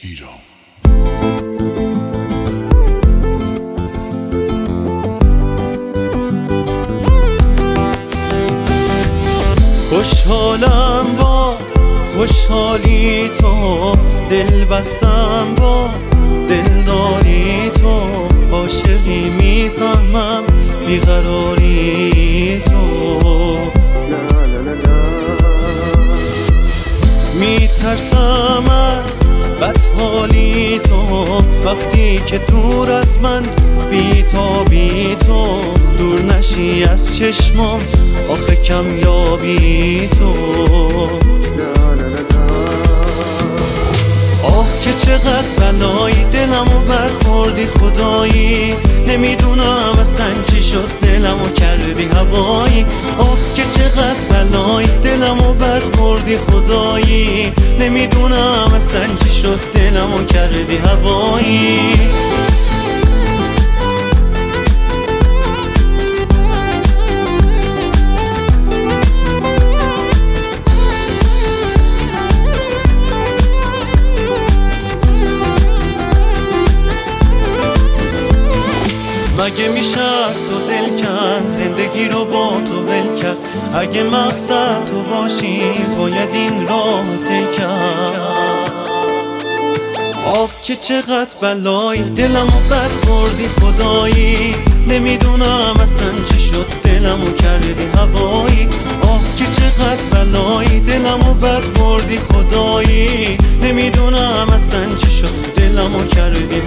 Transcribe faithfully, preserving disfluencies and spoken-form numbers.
هیرو. خوشحالم با خوشحالی تو، دل بستم با دلداری تو، عاشقی میفهمم بیقراری تو، میترسم از بدحالی تو، وقتی که دور از من بی تا بی تو، دور نشی از چشمام آخه کم یابی تو. آه که چقدر بلایی دلمو بد کردی خدایی، نمیدونم اصلا چی شد دلمو کردی هوایی. آه که چقدر بلایی دلمو بد کردی خدایی، نمیدونم اصلا چی شد دلمو کردی هوایی. مگه میشه از تو دل کن زندگی رو با تو ول کرد؟ اگه مقصد تو باشی باید این راه طی کرد. آه که چقدر بلایی دلمو بد کردی خدایی، نمیدونم اصلا چی شد دلمو کردی هوایی. آه که چقدر بلایی دلمو بد کردی خدایی، نمیدونم اصلا چی شد دلمو کردی